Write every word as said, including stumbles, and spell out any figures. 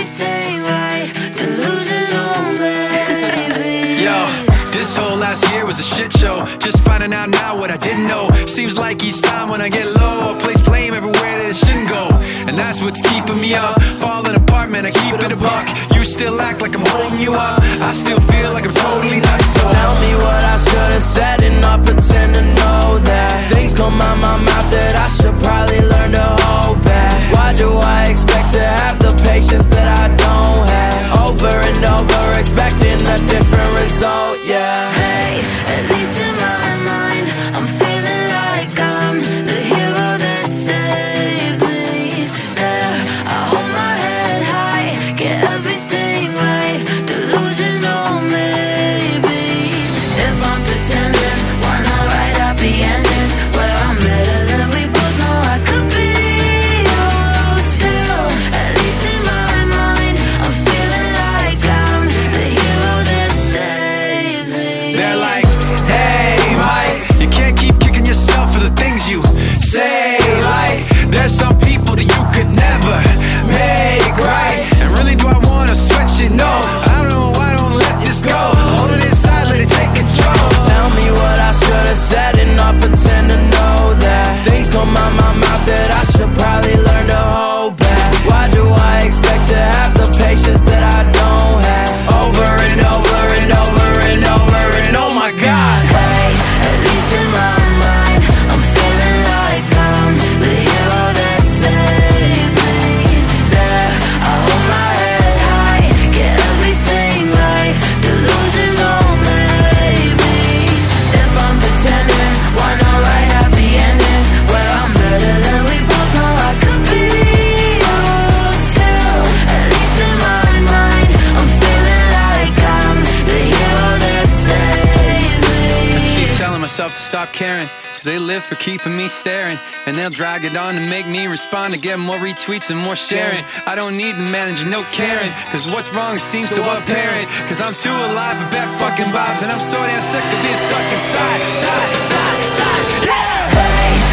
everything right. Delusional, baby. Yo, this whole last year was a shit show. Just finding out now what I didn't know. Seems like each time when I get low, I place blame everywhere that it shouldn't go. And that's what's keeping me up. Falling apart, man, I keep it a buck. You still act like I'm holding you up. I still feel like I'm totally nuts. So tell me what I should've said and not pretend to know that things come out my mouth that I should probably learn to hold back. Why do I expect to have the patience that I don't have? Over and over expecting a different result, yeah. Hey, at least in my mind, I'm feeling like I'm the hero that saves me. There, I hold my head high, get everything right. Delusional, maybe. If I'm pretending, why not write happy endings where I'm better than we both know I could be? Oh, still, at least in my mind, I'm feeling like I'm the hero that saves me. they're like, hey, Mike, you can't keep kicking yourself for the things you say. Like, there's some people that you could never make right. And really, do I wanna switch it? No, I don't know why I don't let this go. Hold it inside, let it take control. Tell me what I should've said and not pretend to know that things come out my mouth that I should probably learn to hold back. Why do I expect to have the patience that I don't have? Over and over and over and over and oh my God. Hey, at least in my mind, I'm feeling like I'm the hero that saves me. There, I hold my head high, get everything right. Delusional, maybe. If I'm pretending, why not write happy endings where I'm better than we both know I could be? Oh, still, at least in my mind, I'm feeling like I'm the hero that saves me. Keep telling myself to stop caring, cause they live for keeping me staring. And they'll drag it on to make me respond, to get more retweets and more sharing. I don't need to manage no caring, cause what's wrong seems so apparent. Cause I'm too alive for back fucking vibes, and I'm so damn sick of being stuck inside, side, side, side, yeah. Hey,